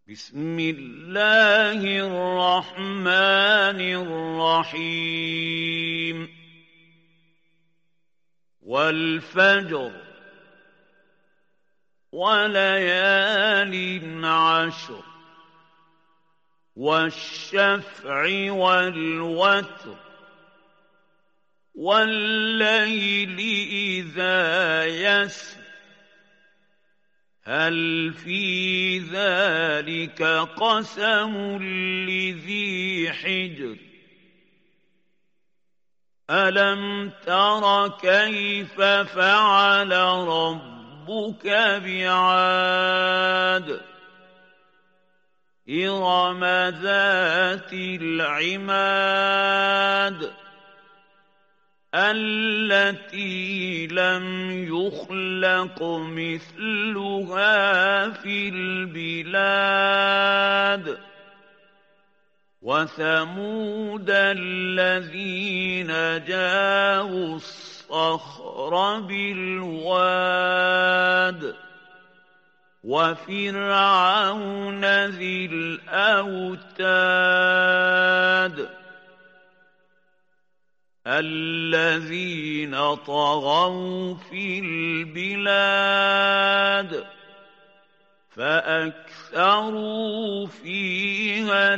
بسم الله الرحمن الرحيم والفجر وليال عشر والشفع والوتر والليل إذا يسر هل في ذلك قسم لذي حجر ألم تر كيف فعل ربك بعاد إرم ذات العماد التي لم يخلق مثلها في البلاد وثمود الذين جابوا الصخر بالواد وفرعون ذي الأوتاد الذين طغوا في البلاد فأكثروا فيها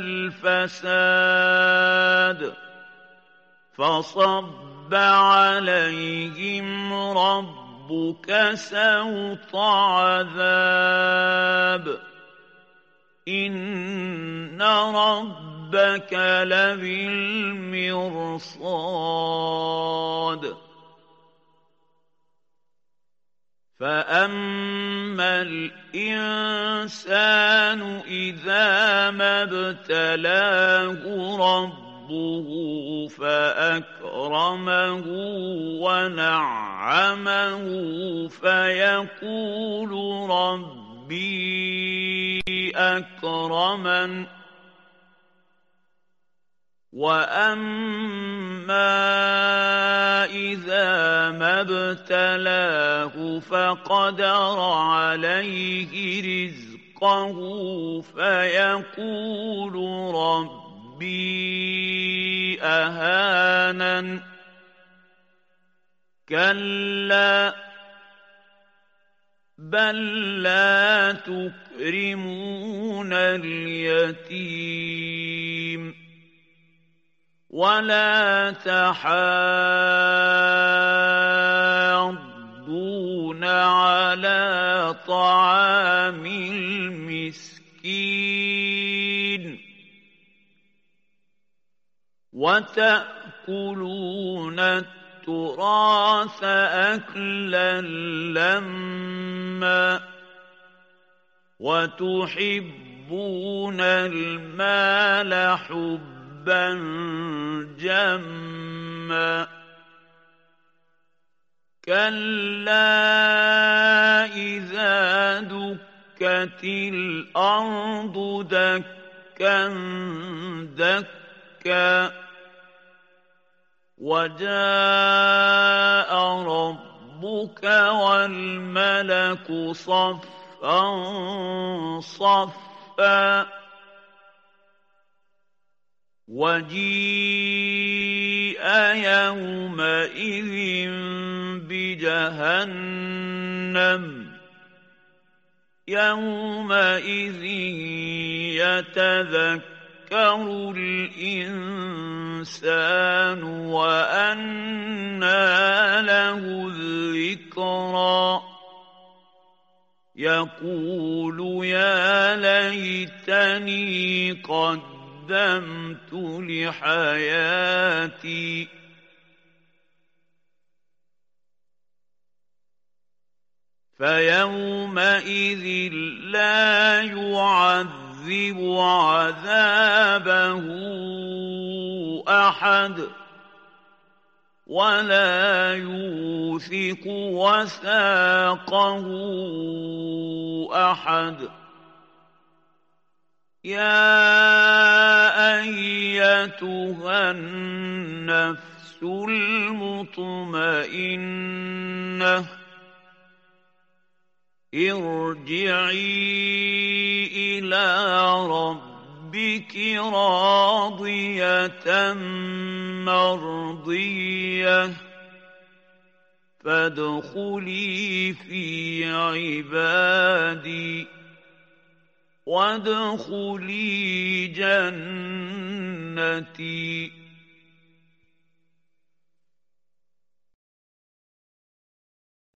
الفساد فصب عليهم ربك سوط عذاب إن ربك لبالمرصاد فأما الإنسان إذا ما ابتلاه ربه فأكرمه ونعمه فيقول ربي أكرمن وأما إذا ما ابتلاه فقدر عليه رزقه فيقول ربي أهانن كلا بل لا تكرمون اليتيم ولا تحاضون على طعام المسكين وتأكلون التراث أكلا لما وتحبون المال حبا جما كلا إذا دكت الأرض دكا دكا وجاء ربك والملك صفا صفا وجيء يومئذ بجهنم يومئذ يتذكر الإنسان وأنى له الذكرى يقول يا ليتني قدمت لحياتي فيومئذ لا يعذب عذابه أحد ولا يوثق وثاقه أحد يا أيتها النفس المطمئنة ارجعي إِلَىٰ رَبِّكِ رَاضِيَةً مَّرْضِيَّةً فَادْخُلِي فِي عِبَادِي وَادْخُلِي جَنَّتِي